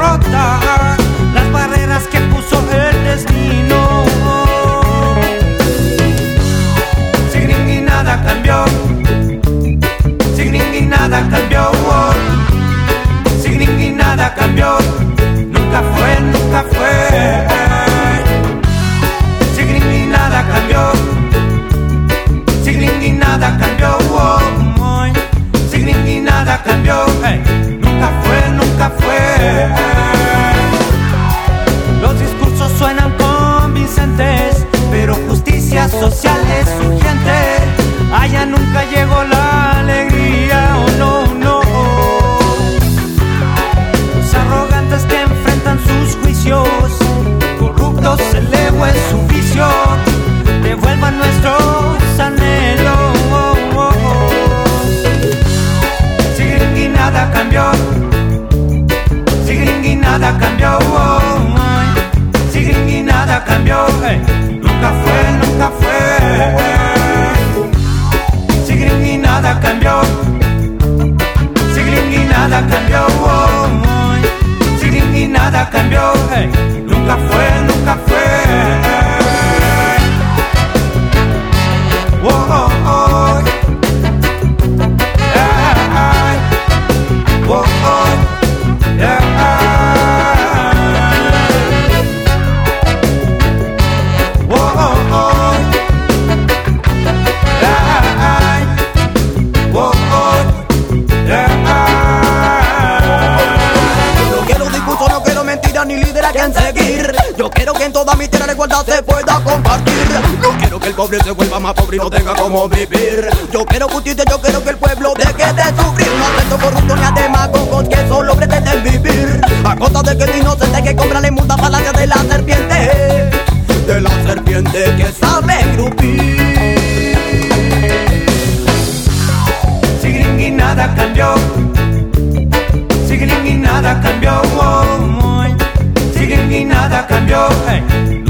derrotar las barreras que puso el destino. Signing y nada cambió, signing y nada cambió, signing y nada cambió, nunca fue, nunca fue. Signing y nada cambió, signing y nada cambió, signing y nada cambió, nunca fue, nunca fue. Los discursos suenan convincentes, pero justicia social es urgente. Allá nunca llegó la alegría, oh no, no. Los arrogantes que enfrentan sus juicios, corruptos el ego es su vicio. Devuelvan nuestros anhelos. Signing y nada cambió, signing y nada cambió, signing y nada cambió, nunca fue, nunca fue. Signing y nada cambió, signing y nada cambió, signing y nada cambió, nunca fue, nunca fue. Ni líder a quien seguir. Yo quiero que en toda mi tierra la igualdad se pueda compartir. No quiero que el pobre se vuelva más pobre y no tenga cómo vivir. Yo quiero justicia, yo quiero que el pueblo deje de sufrir. No acepto corruptos ni a demagogos que solo pretenden vivir a costa de que el inocente que compra la inmunda falacia de la serpiente, de la serpiente que sabe engrupir. Signing y nada cambió, signing y nada cambió, signing y nada cambió,